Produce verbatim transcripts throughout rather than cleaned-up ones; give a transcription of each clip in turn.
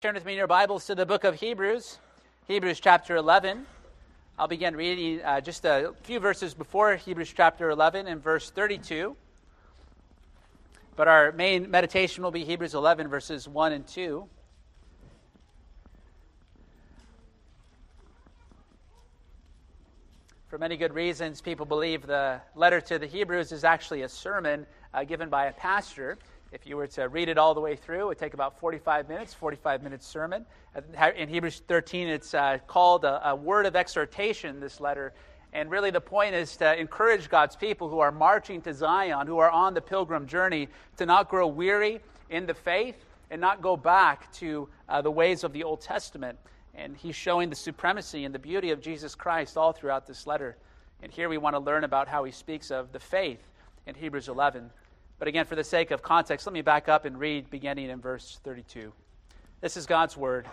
Turn with me in your Bibles to the book of Hebrews, Hebrews chapter eleven. I'll begin reading uh, just a few verses before Hebrews chapter eleven and verse thirty-two. But our main meditation will be Hebrews eleven, verses one and two. For many good reasons, people believe the letter to the Hebrews is actually a sermon uh, given by a pastor. If you were to read it all the way through, it would take about forty-five minutes, forty-five minute sermon. In Hebrews thirteen, it's uh, called a, a word of exhortation, this letter. And really the point is to encourage God's people who are marching to Zion, who are on the pilgrim journey, to not grow weary in the faith and not go back to uh, the ways of the Old Testament. And he's showing the supremacy and the beauty of Jesus Christ all throughout this letter. And here we want to learn about how he speaks of the faith in Hebrews eleven. But again, for the sake of context, let me back up and read beginning in verse thirty-two. This is God's word.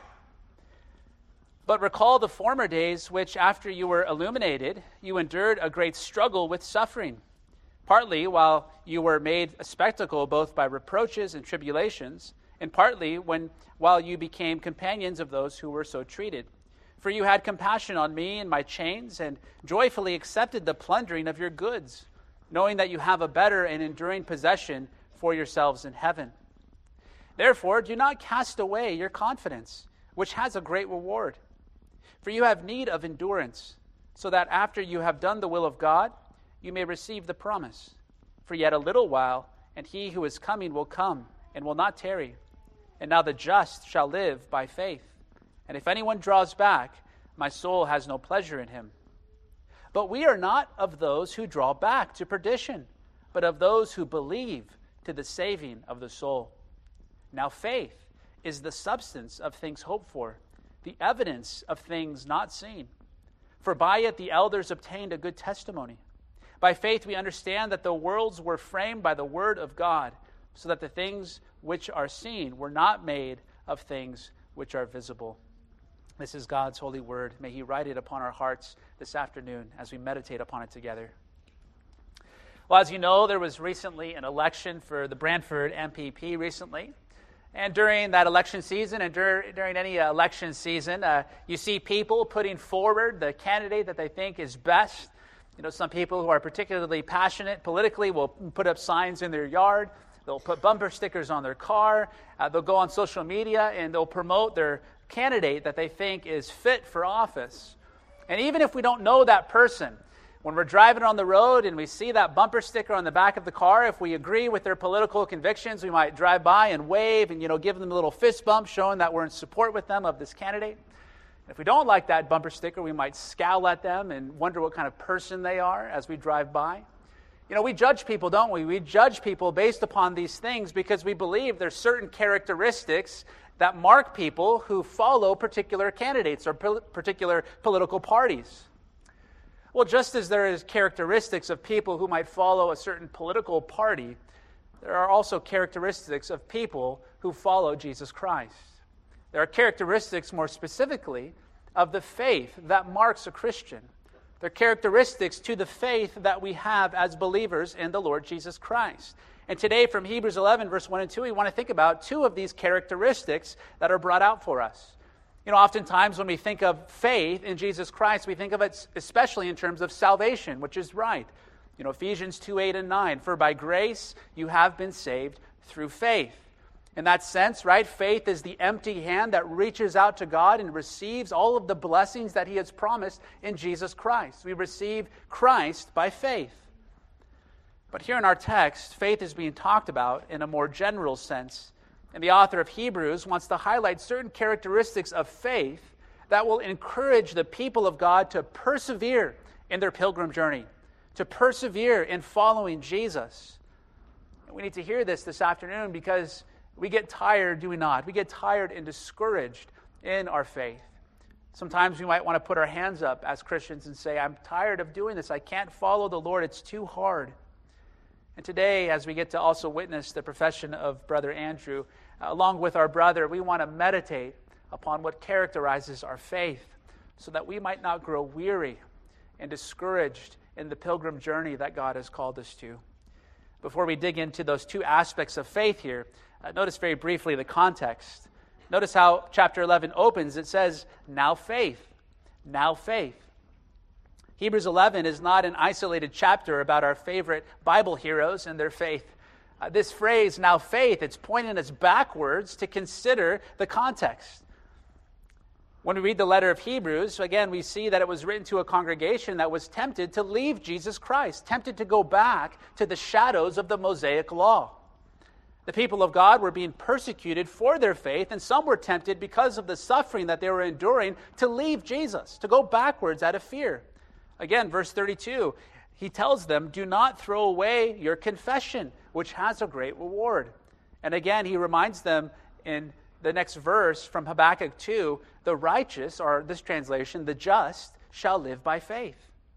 But recall the former days which, after you were illuminated, you endured a great struggle with suffering, partly while you were made a spectacle both by reproaches and tribulations, and partly when while you became companions of those who were so treated. For you had compassion on me and my chains, and joyfully accepted the plundering of your goods, knowing that you have a better and enduring possession for yourselves in heaven. Therefore, do not cast away your confidence, which has a great reward. For you have need of endurance, so that after you have done the will of God, you may receive the promise. For yet a little while, and he who is coming will come, and will not tarry. And now the just shall live by faith. And if anyone draws back, my soul has no pleasure in him. But we are not of those who draw back to perdition, but of those who believe to the saving of the soul. Now faith is the substance of things hoped for, the evidence of things not seen. For by it the elders obtained a good testimony. By faith we understand that the worlds were framed by the word of God, so that the things which are seen were not made of things which are visible. This is God's holy word. May he write it upon our hearts this afternoon as we meditate upon it together. Well, as you know, there was recently an election for the Brantford M P P recently. And during that election season and dur- during any uh, election season, uh, you see people putting forward the candidate that they think is best. You know, some people who are particularly passionate politically will put up signs in their yard. They'll put bumper stickers on their car. Uh, they'll go on social media and they'll promote their candidate that they think is fit for office. And even if we don't know that person, when we're driving on the road and we see that bumper sticker on the back of the car, if we agree with their political convictions, we might drive by and wave and, you know, give them a little fist bump showing that we're in support with them of this candidate. If we don't like that bumper sticker, we might scowl at them and wonder what kind of person they are as we drive by. You know, we judge people, don't we? We judge people based upon these things because we believe there's certain characteristics that mark people who follow particular candidates or pol- particular political parties. Well, just as there is characteristics of people who might follow a certain political party, there are also characteristics of people who follow Jesus Christ. There are characteristics, more specifically, of the faith that marks a Christian. There are characteristics to the faith that we have as believers in the Lord Jesus Christ. And today from Hebrews eleven, verse one and two, we want to think about two of these characteristics that are brought out for us. You know, oftentimes when we think of faith in Jesus Christ, we think of it especially in terms of salvation, which is right. You know, Ephesians two, eight, and nine, for by grace you have been saved through faith. In that sense, right, faith is the empty hand that reaches out to God and receives all of the blessings that he has promised in Jesus Christ. We receive Christ by faith. But here in our text, faith is being talked about in a more general sense. And the author of Hebrews wants to highlight certain characteristics of faith that will encourage the people of God to persevere in their pilgrim journey, to persevere in following Jesus. And we need to hear this this afternoon because we get tired, do we not? We get tired and discouraged in our faith. Sometimes we might want to put our hands up as Christians and say, I'm tired of doing this. I can't follow the Lord. It's too hard. And today, as we get to also witness the profession of Brother Andrew, uh, along with our brother, we want to meditate upon what characterizes our faith so that we might not grow weary and discouraged in the pilgrim journey that God has called us to. Before we dig into those two aspects of faith here, uh, notice very briefly the context. Notice how chapter eleven opens. It says, now faith, now faith. Hebrews eleven is not an isolated chapter about our favorite Bible heroes and their faith. Uh, this phrase, now faith, it's pointing us backwards to consider the context. When we read the letter of Hebrews, again, we see that it was written to a congregation that was tempted to leave Jesus Christ, tempted to go back to the shadows of the Mosaic law. The people of God were being persecuted for their faith, and some were tempted because of the suffering that they were enduring to leave Jesus, to go backwards out of fear. Again, verse thirty-two, he tells them, do not throw away your confession, which has a great reward. And again, he reminds them in the next verse from Habakkuk two, the righteous, or this translation, the just, shall live by faith.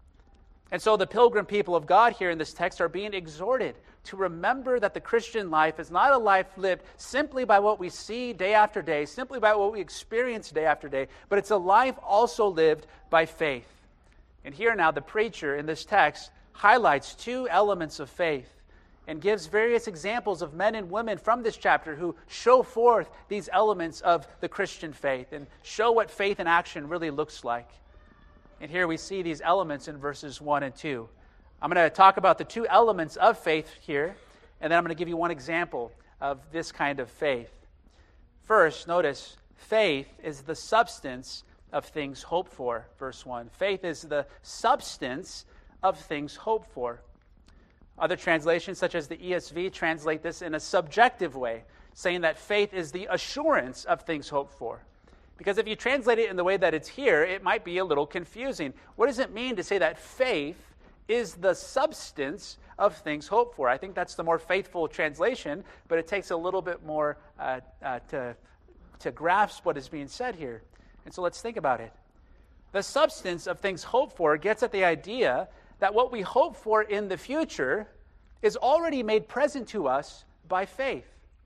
And so the pilgrim people of God here in this text are being exhorted to remember that the Christian life is not a life lived simply by what we see day after day, simply by what we experience day after day, but it's a life also lived by faith. And here now the preacher in this text highlights two elements of faith and gives various examples of men and women from this chapter who show forth these elements of the Christian faith and show what faith in action really looks like. And here we see these elements in verses one and two. I'm going to talk about the two elements of faith here, and then I'm going to give you one example of this kind of faith. First, notice, faith is the substance of things hoped for, verse one. Faith is the substance of things hoped for. Other translations, such as the E S V, translate this in a subjective way, saying that faith is the assurance of things hoped for. Because if you translate it in the way that it's here, it might be a little confusing. What does it mean to say that faith is the substance of things hoped for? I think that's the more faithful translation, but it takes a little bit more uh, uh, to, to grasp what is being said here. And so let's think about it. The substance of things hoped for gets at the idea that what we hope for in the future is already made present to us by faith.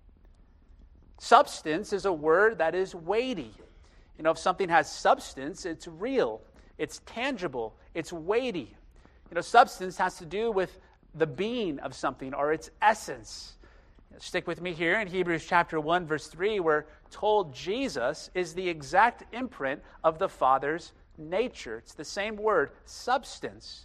Substance is a word that is weighty. You know, if something has substance, it's real, it's tangible, it's weighty. You know, substance has to do with the being of something or its essence. Stick with me here in Hebrews chapter one, verse three, we're told Jesus is the exact imprint of the Father's nature. It's the same word, substance.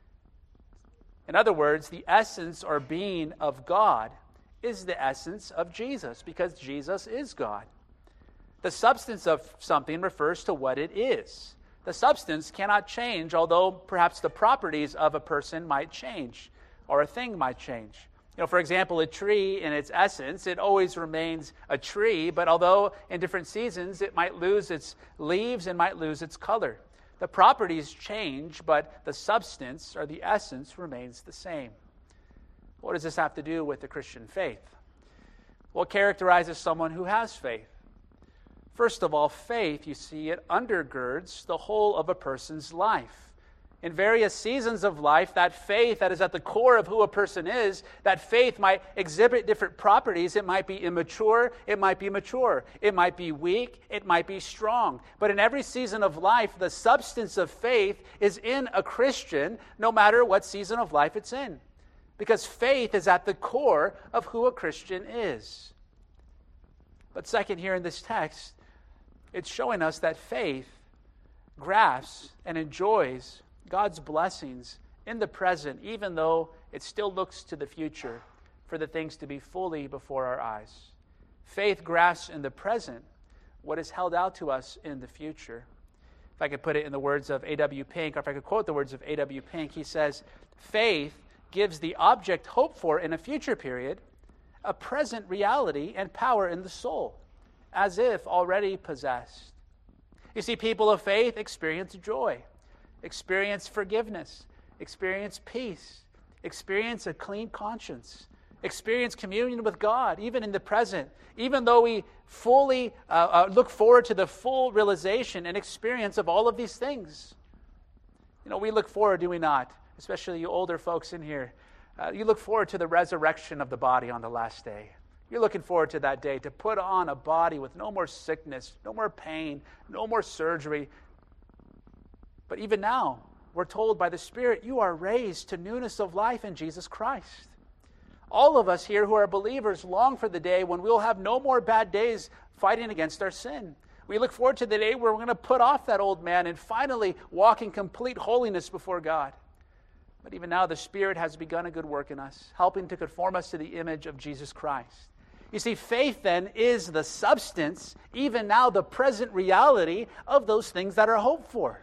In other words, the essence or being of God is the essence of Jesus, because Jesus is God. The substance of something refers to what it is. The substance cannot change, although perhaps the properties of a person might change, or a thing might change. You know, for example, a tree in its essence, it always remains a tree, but although in different seasons it might lose its leaves and might lose its color. The properties change, but the substance or the essence remains the same. What does this have to do with the Christian faith? What characterizes someone who has faith? First of all, faith, you see, it undergirds the whole of a person's life. In various seasons of life, that faith that is at the core of who a person is, that faith might exhibit different properties. It might be immature, it might be mature. It might be weak, it might be strong. But in every season of life, the substance of faith is in a Christian, no matter what season of life it's in. Because faith is at the core of who a Christian is. But second, here in this text, it's showing us that faith grasps and enjoys God's blessings in the present, even though it still looks to the future for the things to be fully before our eyes. Faith grasps in the present what is held out to us in the future. If I could put it in the words of A W Pink, or if I could quote the words of A W Pink, he says, faith gives the object hoped for in a future period a present reality and power in the soul, as if already possessed. You see, people of faith experience joy, experience forgiveness, experience peace, experience a clean conscience, experience communion with God, even in the present, even though we fully uh, uh, look forward to the full realization and experience of all of these things. You know, we look forward, do we not? Especially you older folks in here. Uh, you look forward to the resurrection of the body on the last day. You're looking forward to that day, to put on a body with no more sickness, no more pain, no more surgery. But even now, we're told by the Spirit, you are raised to newness of life in Jesus Christ. All of us here who are believers long for the day when we'll have no more bad days fighting against our sin. We look forward to the day where we're going to put off that old man and finally walk in complete holiness before God. But even now, the Spirit has begun a good work in us, helping to conform us to the image of Jesus Christ. You see, faith then is the substance, even now the present reality of those things that are hoped for.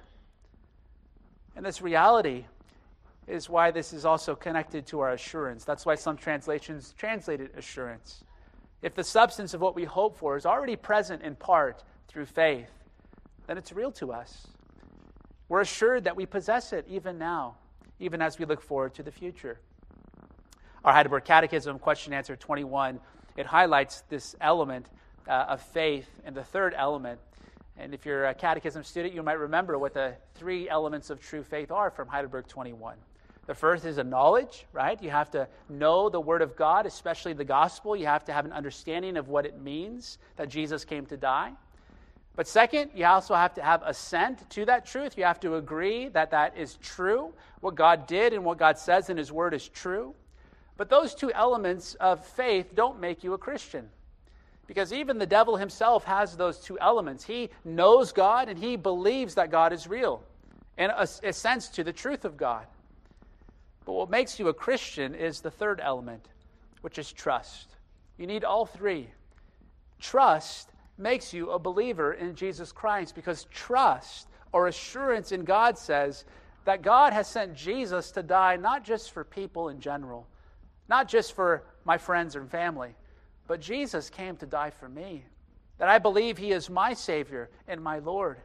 And this reality is why this is also connected to our assurance. That's why some translations translated assurance. If the substance of what we hope for is already present in part through faith, then it's real to us. We're assured that we possess it even now, even as we look forward to the future. Our Heidelberg Catechism, question answer twenty-one, it highlights this element uh, of faith and the third element. And if you're a catechism student, you might remember what the three elements of true faith are from Heidelberg twenty-one. The first is a knowledge, right? You have to know the Word of God, especially the gospel. You have to have an understanding of what it means that Jesus came to die. But second, you also have to have assent to that truth. You have to agree that that is true. What God did and what God says in His Word is true. But those two elements of faith don't make you a Christian. Because even the devil himself has those two elements. He knows God and he believes that God is real and assents to the truth of God. But what makes you a Christian is the third element, which is trust. You need all three. Trust makes you a believer in Jesus Christ because trust or assurance in God says that God has sent Jesus to die not just for people in general, not just for my friends and family, but Jesus came to die for me, that I believe He is my Savior and my Lord.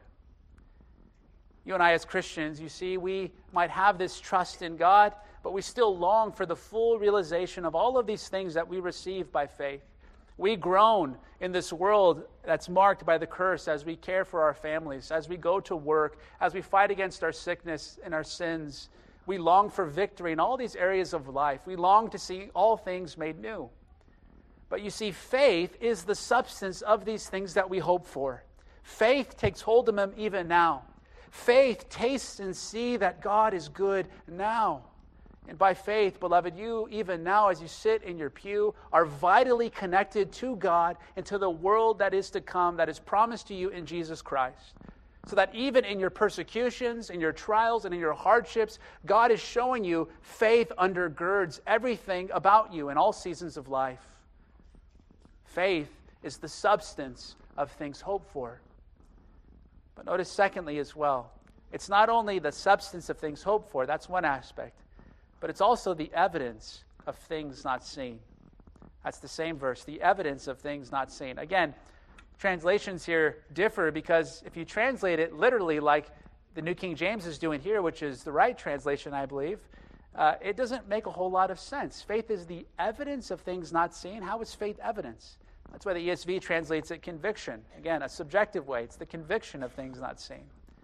You and I as Christians, you see, we might have this trust in God, but we still long for the full realization of all of these things that we receive by faith. We groan in this world that's marked by the curse as we care for our families, as we go to work, as we fight against our sickness and our sins. We long for victory in all these areas of life. We long to see all things made new. But you see, faith is the substance of these things that we hope for. Faith takes hold of them even now. Faith tastes and see that God is good now. And by faith, beloved, you, even now as you sit in your pew, are vitally connected to God and to the world that is to come, that is promised to you in Jesus Christ. So that even in your persecutions, in your trials, and in your hardships, God is showing you faith undergirds everything about you in all seasons of life. Faith is the substance of things hoped for. But notice secondly as well, it's not only the substance of things hoped for, that's one aspect, but it's also the evidence of things not seen. That's the same verse, the evidence of things not seen. Again, translations here differ because if you translate it literally like the New King James is doing here, which is the right translation, I believe, uh, it doesn't make a whole lot of sense. Faith is the evidence of things not seen. How is faith evidence? That's why the E S V translates it conviction. Again, a subjective way. It's the conviction of things not seen.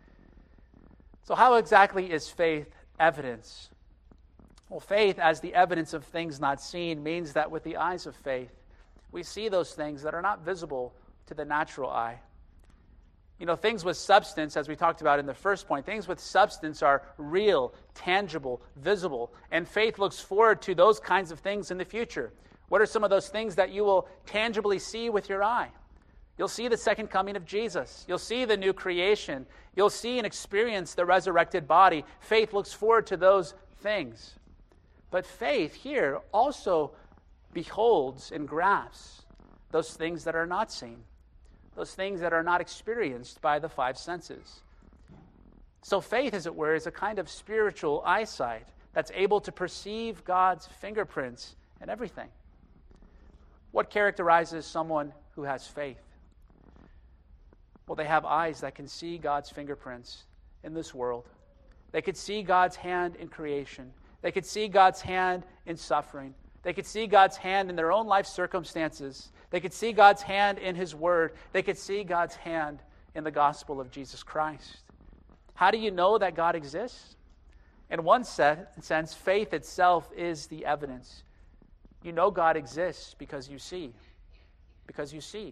So how exactly is faith evidence? Well, faith as the evidence of things not seen means that with the eyes of faith, we see those things that are not visible to the natural eye. You know, things with substance, as we talked about in the first point, things with substance are real, tangible, visible, and faith looks forward to those kinds of things in the future. What are some of those things that you will tangibly see with your eye? You'll see the second coming of Jesus. You'll see the new creation. You'll see and experience the resurrected body. Faith looks forward to those things. But faith here also beholds and grasps those things that are not seen, those things that are not experienced by the five senses. So faith, as it were, is a kind of spiritual eyesight that's able to perceive God's fingerprints in everything. What characterizes someone who has faith? Well, they have eyes that can see God's fingerprints in this world. They could see God's hand in creation. They could see God's hand in suffering. They could see God's hand in their own life circumstances. They could see God's hand in His Word. They could see God's hand in the gospel of Jesus Christ. How do you know that God exists? In one sense, faith itself is the evidence. You know God exists because you see. Because you see.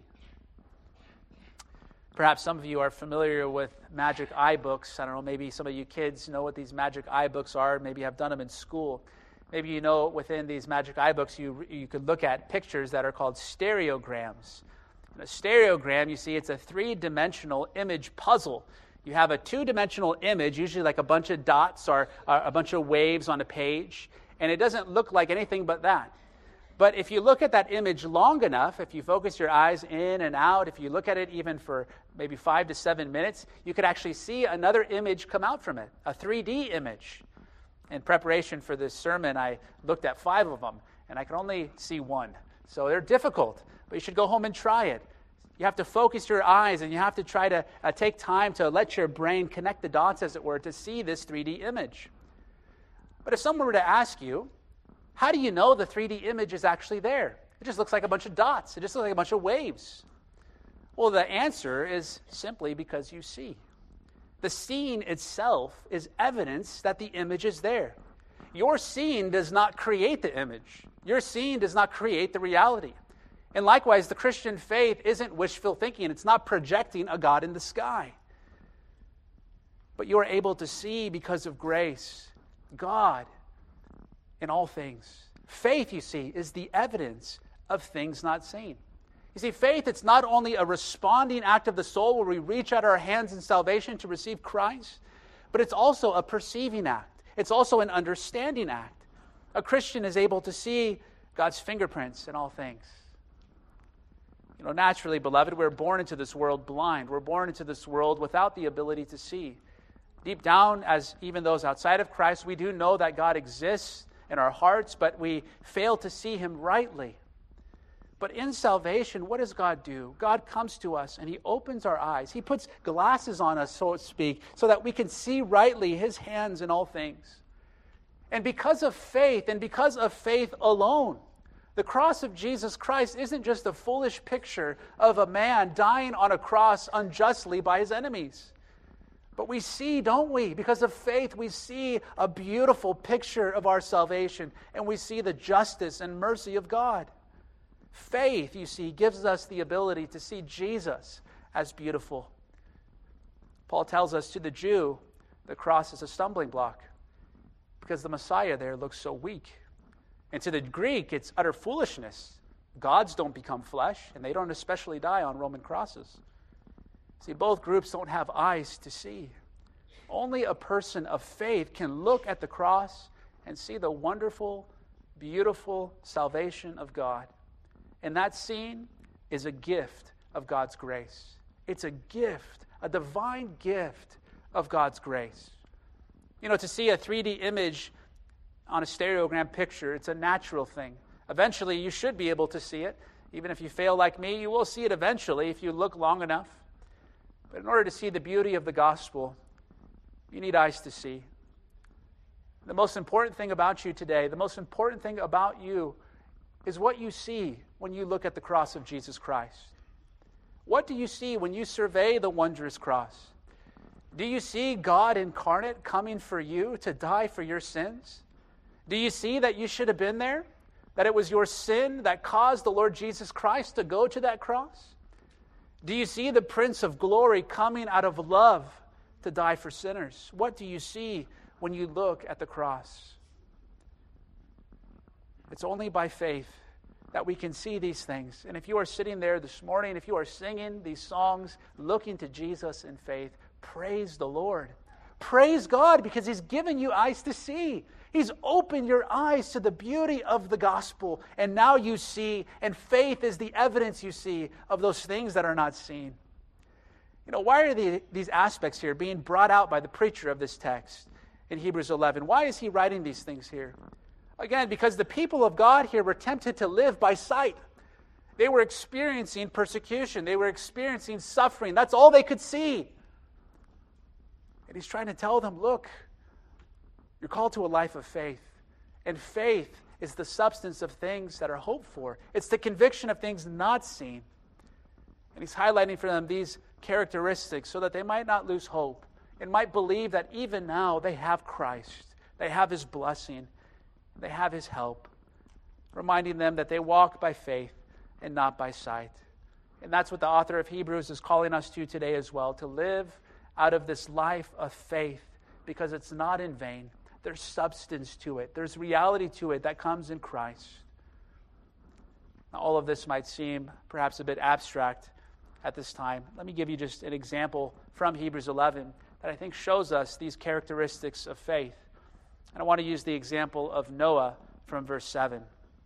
Perhaps some of you are familiar with magic eye books. I don't know, maybe some of you kids know what these magic eye books are. Maybe you have done them in school. Maybe you know within these magic eye books you, you could look at pictures that are called stereograms. In a stereogram, you see it's a three-dimensional image puzzle. You have a two-dimensional image, usually like a bunch of dots or, or a bunch of waves on a page, and it doesn't look like anything but that. But if you look at that image long enough, if you focus your eyes in and out, if you look at it even for maybe five to seven minutes, you could actually see another image come out from it, a three D image. In preparation for this sermon, I looked at five of them, and I could only see one. So they're difficult, but you should go home and try it. You have to focus your eyes, and you have to try to uh, take time to let your brain connect the dots, as it were, to see this three D image. But if someone were to ask you, how do you know the three D image is actually there? It just looks like a bunch of dots. It just looks like a bunch of waves. Well, the answer is simply because you see. The scene itself is evidence that the image is there. Your seeing does not create the image. Your seeing does not create the reality. And likewise, the Christian faith isn't wishful thinking. It's not projecting a God in the sky. But you are able to see because of grace, God in all things. Faith, you see, is the evidence of things not seen. You see, faith, it's not only a responding act of the soul where we reach out our hands in salvation to receive Christ, but it's also a perceiving act. It's also an understanding act. A Christian is able to see God's fingerprints in all things. You know, naturally, beloved, we're born into this world blind. We're born into this world without the ability to see. Deep down, as even those outside of Christ, we do know that God exists in our hearts, but we fail to see him rightly. But in salvation, what does God do? God comes to us and he opens our eyes. He puts glasses on us, so to speak, so that we can see rightly his hands in all things. And because of faith, and because of faith alone, the cross of Jesus Christ isn't just a foolish picture of a man dying on a cross unjustly by his enemies. But we see, don't we? Because of faith, we see a beautiful picture of our salvation, and we see the justice and mercy of God. Faith, you see, gives us the ability to see Jesus as beautiful. Paul tells us, to the Jew, the cross is a stumbling block because the Messiah there looks so weak. And to the Greek, it's utter foolishness. Gods don't become flesh, and they don't especially die on Roman crosses. See, both groups don't have eyes to see. Only a person of faith can look at the cross and see the wonderful, beautiful salvation of God. And that scene is a gift of God's grace. It's a gift, a divine gift of God's grace. You know, to see a three D image on a stereogram picture, it's a natural thing. Eventually, you should be able to see it. Even if you fail like me, you will see it eventually if you look long enough. But in order to see the beauty of the gospel, you need eyes to see. The most important thing about you today, the most important thing about you is what you see when you look at the cross of Jesus Christ. What do you see when you survey the wondrous cross? Do you see God incarnate coming for you to die for your sins? Do you see that you should have been there? That it was your sin that caused the Lord Jesus Christ to go to that cross? Do you see the Prince of Glory coming out of love to die for sinners? What do you see when you look at the cross? It's only by faith that we can see these things. And if you are sitting there this morning, if you are singing these songs, looking to Jesus in faith, praise the Lord. Praise God, because he's given you eyes to see. He's opened your eyes to the beauty of the gospel, and now you see, and faith is the evidence you see of those things that are not seen. You know, why are the, these aspects here being brought out by the preacher of this text in Hebrews eleven? Why is he writing these things here? Again, because the people of God here were tempted to live by sight. They were experiencing persecution. They were experiencing suffering. That's all they could see. And he's trying to tell them, look, you're called to a life of faith. And faith is the substance of things that are hoped for. It's the conviction of things not seen. And he's highlighting for them these characteristics so that they might not lose hope and might believe that even now they have Christ. They have his blessing. They have his help. Reminding them that they walk by faith and not by sight. And that's what the author of Hebrews is calling us to today as well, to live out of this life of faith, because it's not in vain. There's substance to it. There's reality to it that comes in Christ. Now, all of this might seem perhaps a bit abstract, at this time. Let me give you just an example from Hebrews eleven that I think shows us these characteristics of faith. And I want to use the example of Noah from verse seven.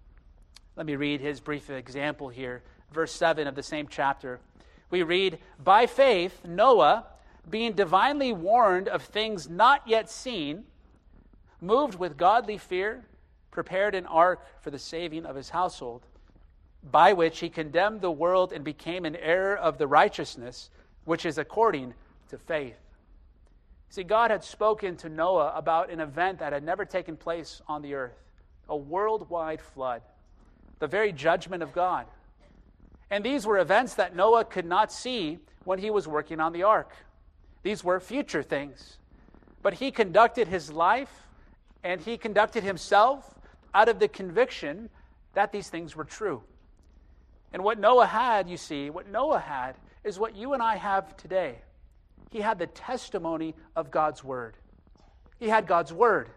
Let me read his brief example here. Verse seven of the same chapter. We read, "By faith, Noah, being divinely warned of things not yet seen, moved with godly fear, prepared an ark for the saving of his household, by which he condemned the world and became an heir of the righteousness, which is according to faith." See, God had spoken to Noah about an event that had never taken place on the earth, a worldwide flood, the very judgment of God. And these were events that Noah could not see when he was working on the ark. These were future things. But he conducted his life and he conducted himself out of the conviction that these things were true. And what Noah had, you see, what Noah had is what you and I have today. He had the testimony of God's word. He had God's word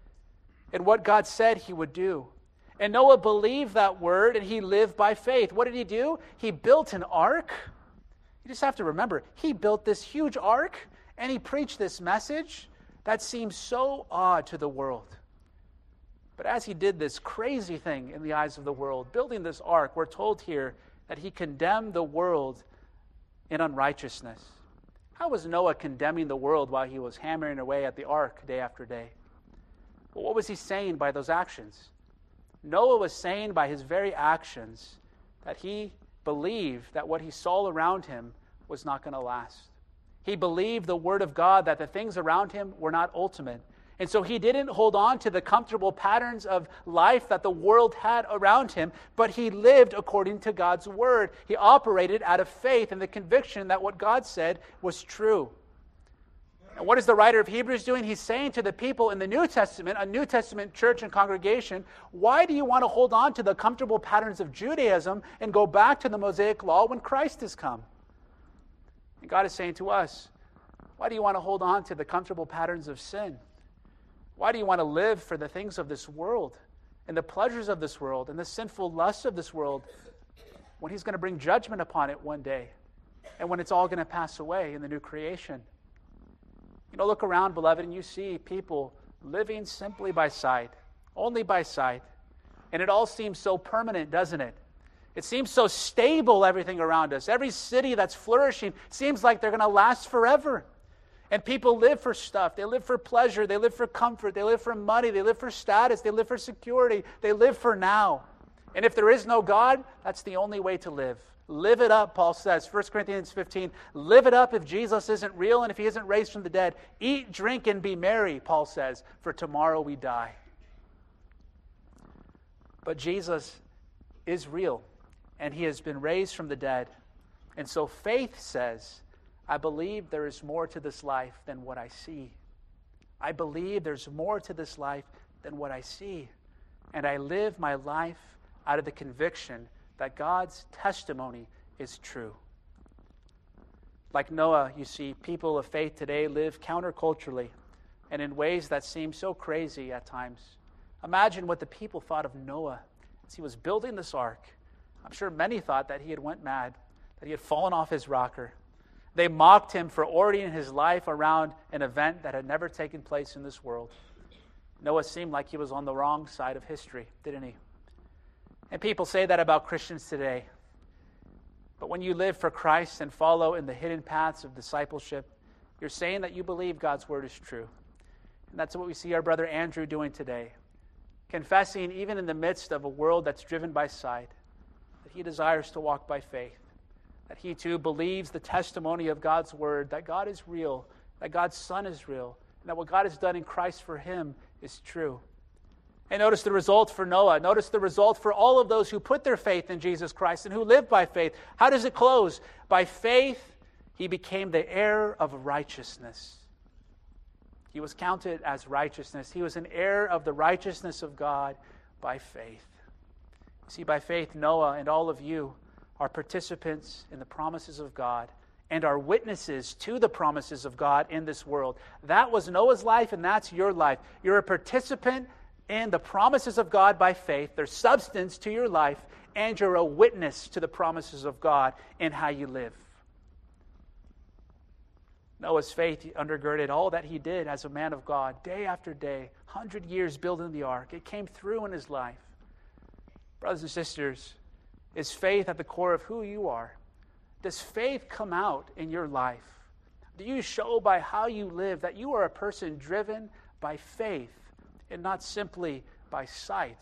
and what God said he would do. And Noah believed that word and he lived by faith. What did he do? He built an ark. You just have to remember, he built this huge ark and he preached this message that seems so odd to the world. But as he did this crazy thing in the eyes of the world, building this ark, we're told here that he condemned the world in unrighteousness. How was Noah condemning the world while he was hammering away at the ark day after day? Well, what was he saying by those actions? Noah was saying by his very actions that he believed that what he saw around him was not going to last. He believed the word of God that the things around him were not ultimate. And so he didn't hold on to the comfortable patterns of life that the world had around him, but he lived according to God's word. He operated out of faith and the conviction that what God said was true. And what is the writer of Hebrews doing? He's saying to the people in the New Testament, a New Testament church and congregation, why do you want to hold on to the comfortable patterns of Judaism and go back to the Mosaic law when Christ has come? And God is saying to us, why do you want to hold on to the comfortable patterns of sin? Why do you want to live for the things of this world and the pleasures of this world and the sinful lusts of this world when he's going to bring judgment upon it one day and when it's all going to pass away in the new creation? You know, look around, beloved, and you see people living simply by sight, only by sight. And it all seems so permanent, doesn't it? It seems so stable, everything around us. Every city that's flourishing seems like they're going to last forever. And people live for stuff. They live for pleasure. They live for comfort. They live for money. They live for status. They live for security. They live for now. And if there is no God, that's the only way to live. Live it up, Paul says, First Corinthians fifteen. Live it up if Jesus isn't real and if he isn't raised from the dead. Eat, drink, and be merry, Paul says, for tomorrow we die. But Jesus is real, and he has been raised from the dead. And so faith says, I believe there is more to this life than what I see. I believe there's more to this life than what I see. And I live my life out of the conviction that God's testimony is true. Like Noah, you see, people of faith today live counterculturally and in ways that seem so crazy at times. Imagine what the people thought of Noah as he was building this ark. I'm sure many thought that he had went mad, that he had fallen off his rocker. They mocked him for ordering his life around an event that had never taken place in this world. Noah seemed like he was on the wrong side of history, didn't he? And people say that about Christians today. But when you live for Christ and follow in the hidden paths of discipleship, you're saying that you believe God's word is true. And that's what we see our brother Andrew doing today. Confessing, even in the midst of a world that's driven by sight, that he desires to walk by faith. That he too believes the testimony of God's word, that God is real, that God's Son is real, and that what God has done in Christ for him is true. And notice the result for Noah. Notice the result for all of those who put their faith in Jesus Christ and who live by faith. How does it close? By faith, he became the heir of righteousness. He was counted as righteousness. He was an heir of the righteousness of God by faith. See, by faith, Noah and all of you are participants in the promises of God and are witnesses to the promises of God in this world. That was Noah's life, and that's your life. You're a participant in the promises of God by faith. There's substance to your life, and you're a witness to the promises of God in how you live. Noah's faith undergirded all that he did as a man of God, day after day, one hundred years building the ark. It came through in his life. Brothers and sisters, is faith at the core of who you are? Does faith come out in your life? Do you show by how you live that you are a person driven by faith and not simply by sight?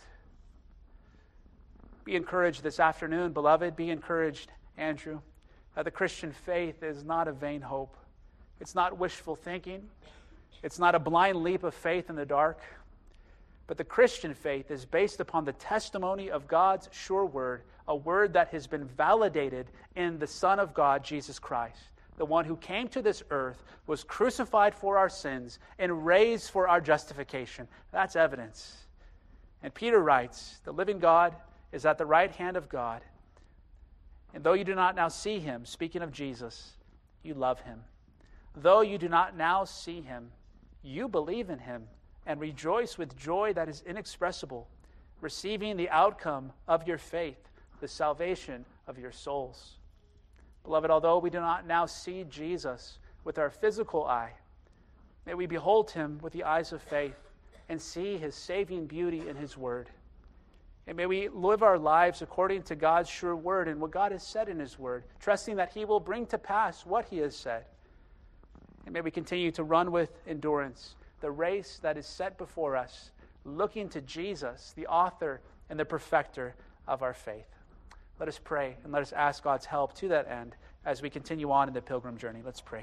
Be encouraged this afternoon, beloved. Be encouraged, Andrew, that the Christian faith is not a vain hope. It's not wishful thinking. It's not a blind leap of faith in the dark. But the Christian faith is based upon the testimony of God's sure word, a word that has been validated in the Son of God, Jesus Christ, the one who came to this earth, was crucified for our sins, and raised for our justification. That's evidence. And Peter writes, the living God is at the right hand of God. And though you do not now see him, speaking of Jesus, you love him. Though you do not now see him, you believe in him and rejoice with joy that is inexpressible, receiving the outcome of your faith, the salvation of your souls. Beloved, although we do not now see Jesus with our physical eye, may we behold him with the eyes of faith and see his saving beauty in his word. And may we live our lives according to God's sure word and what God has said in his word, trusting that he will bring to pass what he has said. And may we continue to run with endurance the race that is set before us, looking to Jesus, the author and the perfecter of our faith. Let us pray and let us ask God's help to that end as we continue on in the pilgrim journey. Let's pray.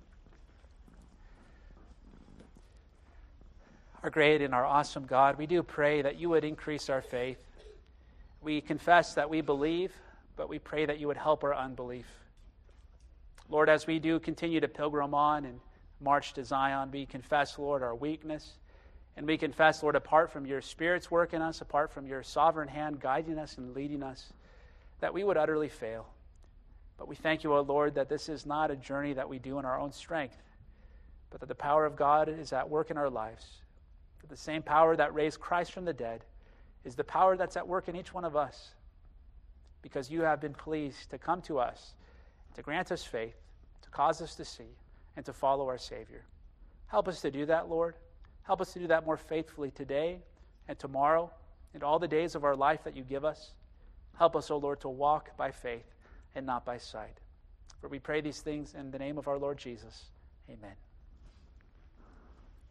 Our great and our awesome God, we do pray that you would increase our faith. We confess that we believe, but we pray that you would help our unbelief. Lord, as we do continue to pilgrim on and march to Zion, we confess, Lord, our weakness. And we confess, Lord, apart from your Spirit's work in us, apart from your sovereign hand guiding us and leading us, that we would utterly fail. But we thank you, O Lord, that this is not a journey that we do in our own strength, but that the power of God is at work in our lives. That the same power that raised Christ from the dead is the power that's at work in each one of us, because you have been pleased to come to us, to grant us faith, to cause us to see, and to follow our Savior. Help us to do that, Lord. Help us to do that more faithfully today and tomorrow and all the days of our life that you give us. Help us, O Lord, to walk by faith and not by sight. For we pray these things in the name of our Lord Jesus. Amen.